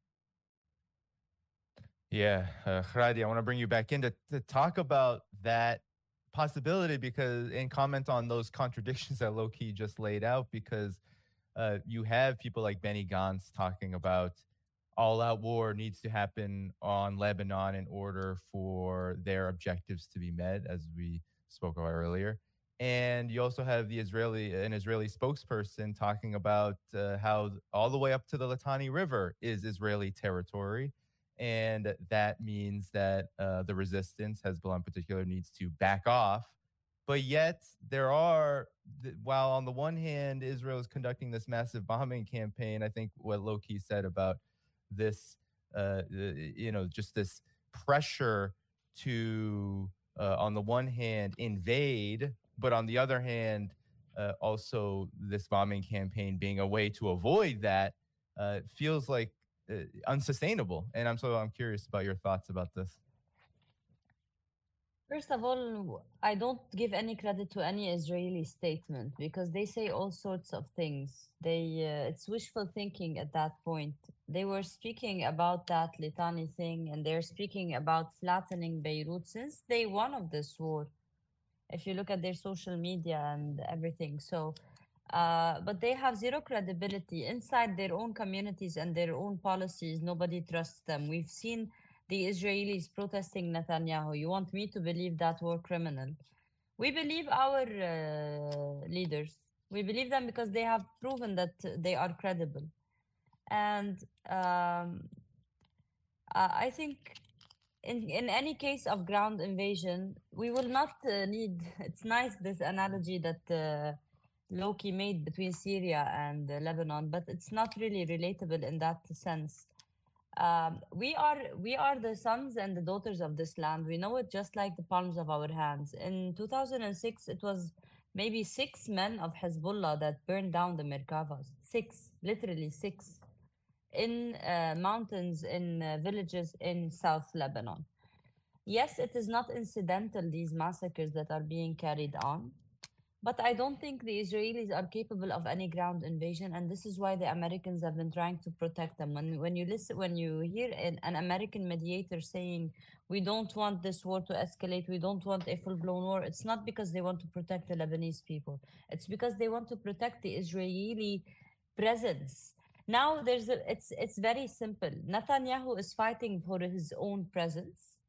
Yeah, uh, Khradi, I want to bring you back in to, to talk about that possibility because, and comment on those contradictions that Loki just laid out, because uh, you have people like Benny Gantz talking about all-out war needs to happen on Lebanon in order for their objectives to be met, as we spoke about earlier. And you also have the Israeli, an Israeli spokesperson talking about uh, how all the way up to the Litani River is Israeli territory. And that means that uh, the resistance, Hezbollah in particular, needs to back off. But yet there are, while on the one hand, Israel is conducting this massive bombing campaign, I think what Loki said about this, uh, you know, just this pressure to, uh, on the one hand, invade, but on the other hand, uh, also this bombing campaign being a way to avoid that, uh, feels like uh, unsustainable. And I'm so I'm curious about your thoughts about this. First of all, I don't give any credit to any Israeli statement because they say all sorts of things. They uh, it's wishful thinking at that point. They were speaking about that Litani thing, and they're speaking about flattening Beirut since day one of this war. If you look at their social media and everything, so. Uh, but they have zero credibility inside their own communities and their own policies. Nobody trusts them. We've seen the Israelis protesting Netanyahu. You want me to believe that war criminal? We believe our uh, leaders. We believe them because they have proven that they are credible. And um, uh, I think in, in any case of ground invasion, we will not uh, need, it's nice this analogy that uh, Loki made between Syria and uh, Lebanon, but it's not really relatable in that sense. Um, we are we are the sons and the daughters of this land. We know it just like the palms of our hands. In two thousand six, it was maybe six men of Hezbollah that burned down the Merkavas. Six, literally six, in uh, mountains, in uh, villages in South Lebanon. Yes, it is not incidental, these massacres that are being carried on. But I don't think the Israelis are capable of any ground invasion, and this is why the Americans have been trying to protect them. When when you listen, when you hear an, an American mediator saying, "We don't want this war to escalate. We don't want a full-blown war," it's not because they want to protect the Lebanese people. It's because they want to protect the Israeli presence. Now, there's a, it's it's very simple. Netanyahu is fighting for his own presence,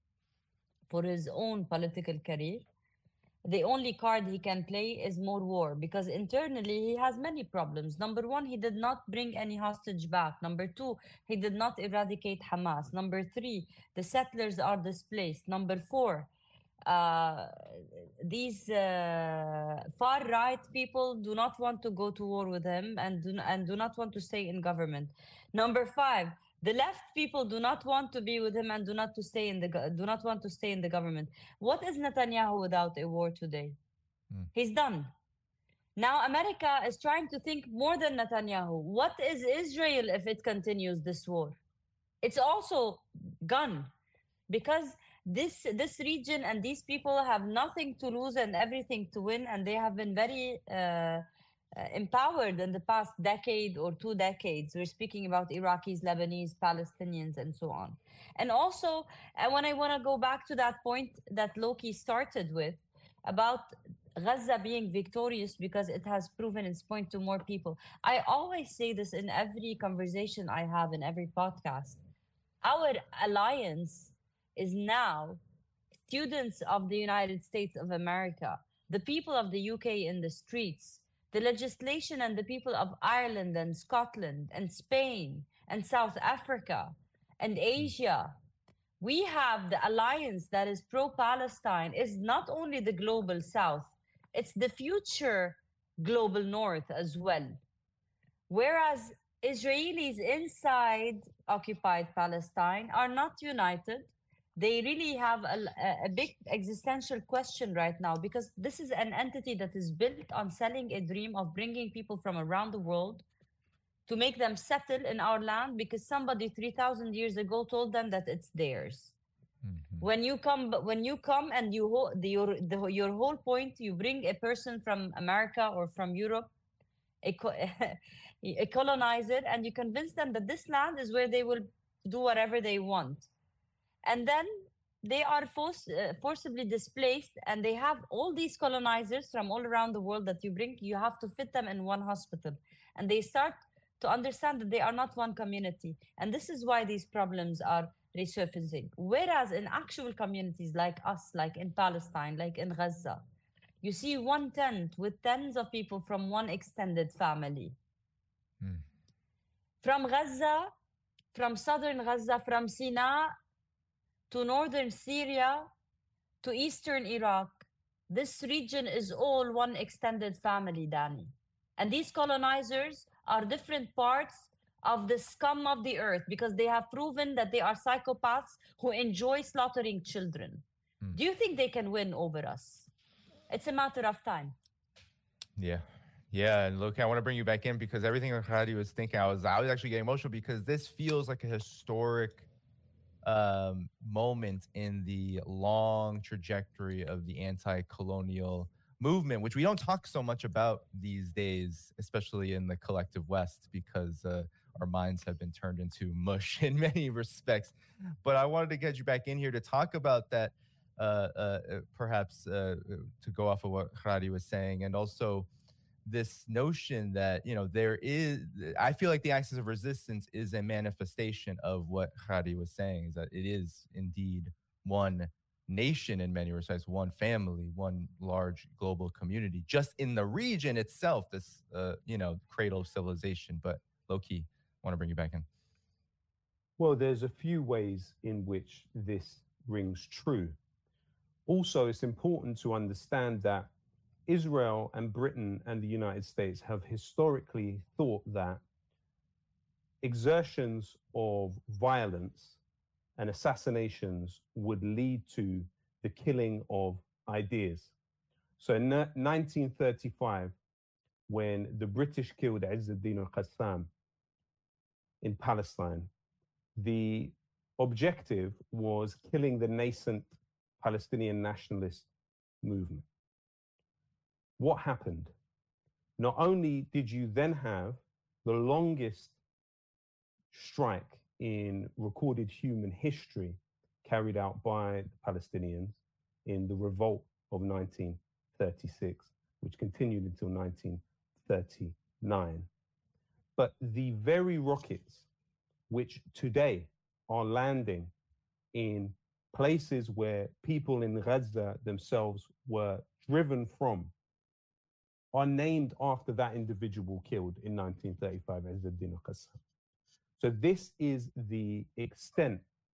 for his own political career. The only card he can play is more war because internally he has many problems. Number one, he did not bring any hostage back. Number two, he did not eradicate Hamas. Number three, the settlers are displaced. Number four, uh, these uh, far-right people do not want to go to war with him and do, and do not want to stay in government. Number five, the left people do not want to be with him and do not to stay in the do not want to stay in the government. What is Netanyahu without a war today? Mm. He's done. Now America is trying to think more than Netanyahu. What is Israel if it continues this war? It's also gone because this this region and these people have nothing to lose and everything to win, and they have been very uh, Uh, empowered in the past decade or two decades. We're speaking about Iraqis, Lebanese, Palestinians, and so on. And also, and when I want to go back to that point that Loki started with about Gaza being victorious because it has proven its point to more people. I always say this in every conversation I have in every podcast. Our alliance is now students of the United States of America, the people of the U K in the streets, the legislation and the people of Ireland and Scotland and Spain and South Africa and Asia. We have the alliance that is pro-Palestine is not only the global South, it's the future global North as well. Whereas Israelis inside occupied Palestine are not united. they really have a, a big existential question right now, because this is an entity that is built on selling a dream of bringing people from around the world to make them settle in our land because somebody three thousand years ago told them that it's theirs. Mm-hmm. When you come, when you come and you the, your the, your whole point, you bring a person from America or from Europe, a, a colonizer, and you convince them that this land is where they will do whatever they want. And then they are forced, uh, forcibly displaced, and they have all these colonizers from all around the world that you bring. You have to fit them in one hospital. And they start to understand that they are not one community. And this is why these problems are resurfacing. Whereas in actual communities like us, like in Palestine, like in Gaza, you see one tent with tens of people from one extended family. Hmm. From Gaza, from southern Gaza, from Sinai, to northern Syria, to eastern Iraq, this region is all one extended family, Danny. And these colonizers are different parts of the scum of the earth because they have proven that they are psychopaths who enjoy slaughtering children. Hmm. Do you think they can win over us? It's a matter of time. Yeah. Yeah, and look, I want to bring you back in because everything that Khadi was thinking, I was I was actually getting emotional because this feels like a historic um, moment in the long trajectory of the anti-colonial movement, which we don't talk so much about these days, especially in the collective West, because uh, our minds have been turned into mush in many respects. But I wanted to get you back in here to talk about that, uh, uh, perhaps uh, to go off of what Khadi was saying, and also this notion that, you know, there is, I feel like the axis of resistance is a manifestation of what Khadi was saying, is that it is indeed one nation in many respects, one family, one large global community, just in the region itself, this, uh, you know, cradle of civilization. But low-key, I want to bring you back in. Well, there's a few ways in which this rings true. Also, it's important to understand that Israel and Britain and the United States have historically thought that exertions of violence and assassinations would lead to the killing of ideas. So in nineteen thirty-five, when the British killed Izzuddin al-Qassam in Palestine, the objective was killing the nascent Palestinian nationalist movement. What happened? Not only did you then have the longest strike in recorded human history carried out by the Palestinians in the revolt of nineteen thirty-six, which continued until nineteen thirty-nine, but the very rockets which today are landing in places where people in Gaza themselves were driven from are named after that individual killed in nineteen thirty-five, Izzuddin al-Qassam. So this is the extent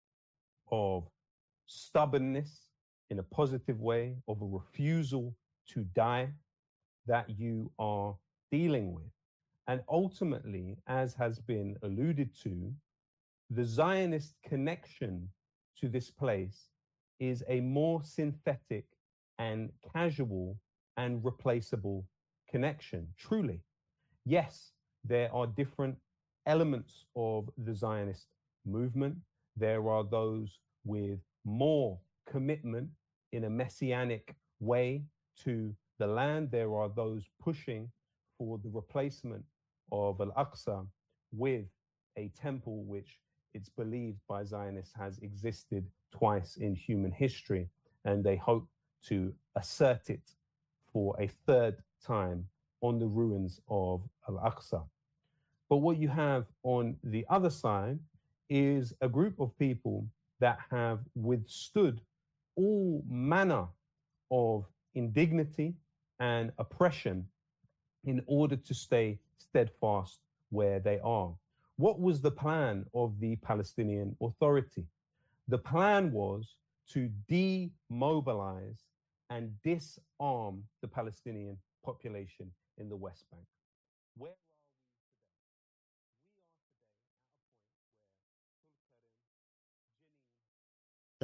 of stubbornness in a positive way, of a refusal to die that you are dealing with. And ultimately, as has been alluded to, the Zionist connection to this place is a more synthetic and casual and replaceable connection, truly. Yes, there are different elements of the Zionist movement. There are those with more commitment in a messianic way to the land. There are those pushing for the replacement of Al-Aqsa with a temple which it's believed by Zionists has existed twice in human history, and they hope to assert it for a third time on the ruins of Al-Aqsa. But what you have on the other side is a group of people that have withstood all manner of indignity and oppression in order to stay steadfast where they are. What was the plan of the Palestinian Authority? The plan was to demobilize and disarm the Palestinian population in the West Bank. Where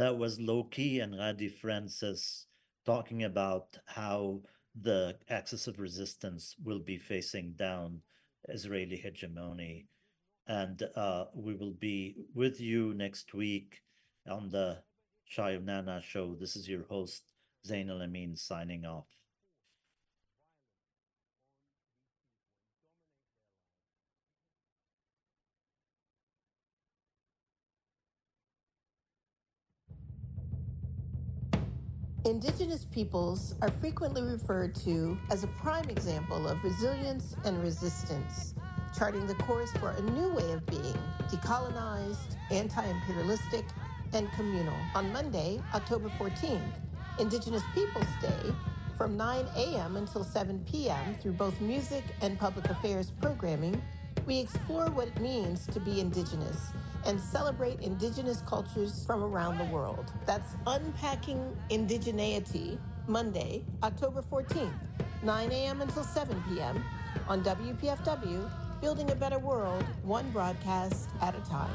That was Loki and Radi Francis talking about how the axis of resistance will be facing down Israeli hegemony. And uh, we will be with you next week on the Shai of Nana show. This is your host, Zain Al-Amin, signing off. Indigenous peoples are frequently referred to as a prime example of resilience and resistance, charting the course for a new way of being, decolonized, anti-imperialistic, and communal. On Monday, October fourteenth, Indigenous Peoples Day, from nine a.m. until seven p.m. through both music and public affairs programming, we explore what it means to be Indigenous and celebrate Indigenous cultures from around the world. That's Unpacking Indigeneity, Monday, October fourteenth, nine a.m. until seven p.m. on W P F W, building a better world, one broadcast at a time.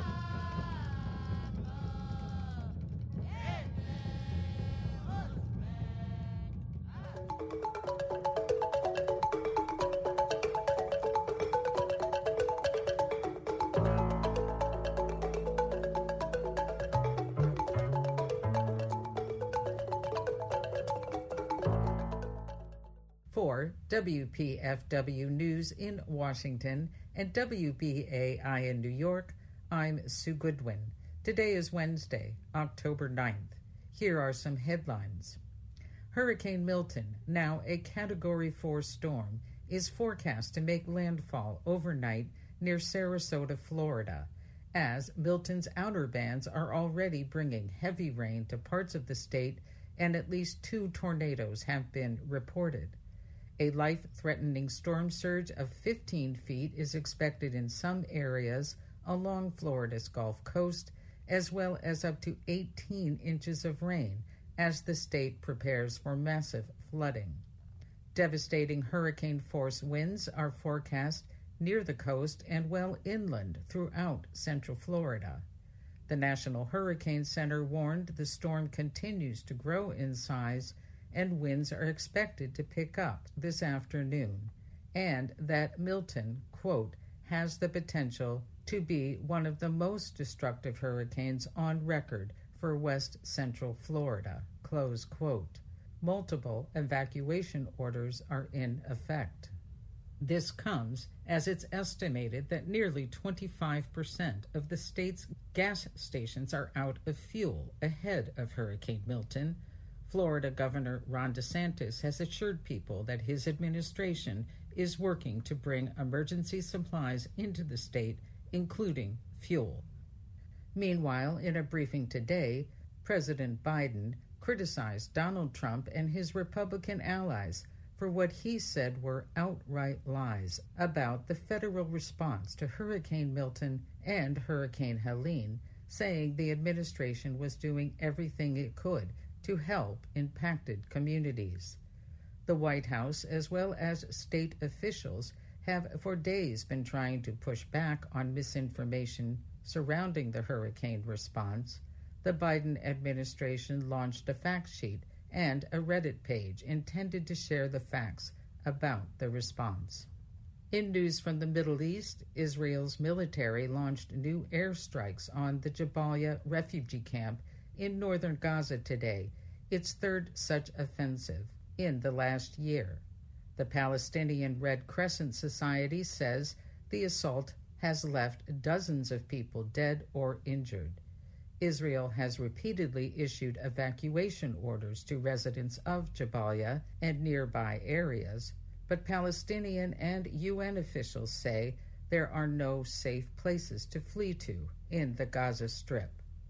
For W P F W News in Washington and W B A I in New York, I'm Sue Goodwin. Today is Wednesday, October ninth. Here are some headlines. Hurricane Milton, now a Category four storm, is forecast to make landfall overnight near Sarasota, Florida, as Milton's outer bands are already bringing heavy rain to parts of the state and at least two tornadoes have been reported. A life-threatening storm surge of fifteen feet is expected in some areas along Florida's Gulf Coast, as well as up to eighteen inches of rain as the state prepares for massive flooding. Devastating hurricane-force winds are forecast near the coast and well inland throughout central Florida. The National Hurricane Center warned the storm continues to grow in size and winds are expected to pick up this afternoon, and that Milton, quote, has the potential to be one of the most destructive hurricanes on record for west central Florida, close quote. Multiple evacuation orders are in effect. This comes as it's estimated that nearly twenty-five percent of the state's gas stations are out of fuel ahead of Hurricane Milton. Florida Governor Ron DeSantis has assured people that his administration is working to bring emergency supplies into the state, including fuel. Meanwhile, in a briefing today, President Biden criticized Donald Trump and his Republican allies for what he said were outright lies about the federal response to Hurricane Milton and Hurricane Helene, saying the administration was doing everything it could to help impacted communities. The White House, as well as state officials, have for days been trying to push back on misinformation surrounding the hurricane response. The Biden administration launched a fact sheet and a Reddit page intended to share the facts about the response. In news from the Middle East, Israel's military launched new airstrikes on the Jabalia refugee camp in northern Gaza today, its third such offensive in the last year. The Palestinian Red Crescent Society says the assault has left dozens of people dead or injured. Israel has repeatedly issued evacuation orders to residents of Jabalia and nearby areas, but Palestinian and U N officials say there are no safe places to flee to in the Gaza Strip.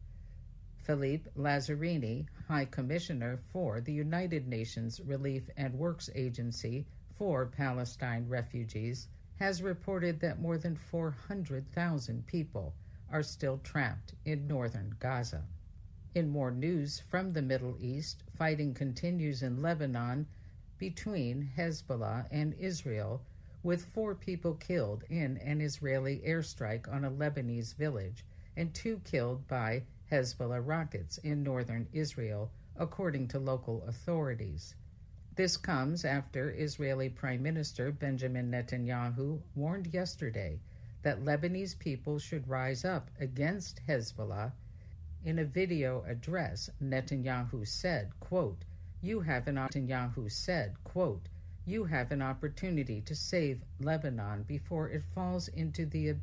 Philippe Lazzarini, High Commissioner for the United Nations Relief and Works Agency for Palestine Refugees, has reported that more than four hundred thousand people are still trapped in northern Gaza. In more news from the Middle East, fighting continues in Lebanon between Hezbollah and Israel, with four people killed in an Israeli airstrike on a Lebanese village and two killed by Hezbollah rockets in northern Israel, according to local authorities. This comes after Israeli Prime Minister Benjamin Netanyahu warned yesterday that Lebanese people should rise up against Hezbollah. In a video address, Netanyahu said, quote, You have an Netanyahu said, quote, You have an opportunity to save Lebanon before it falls into the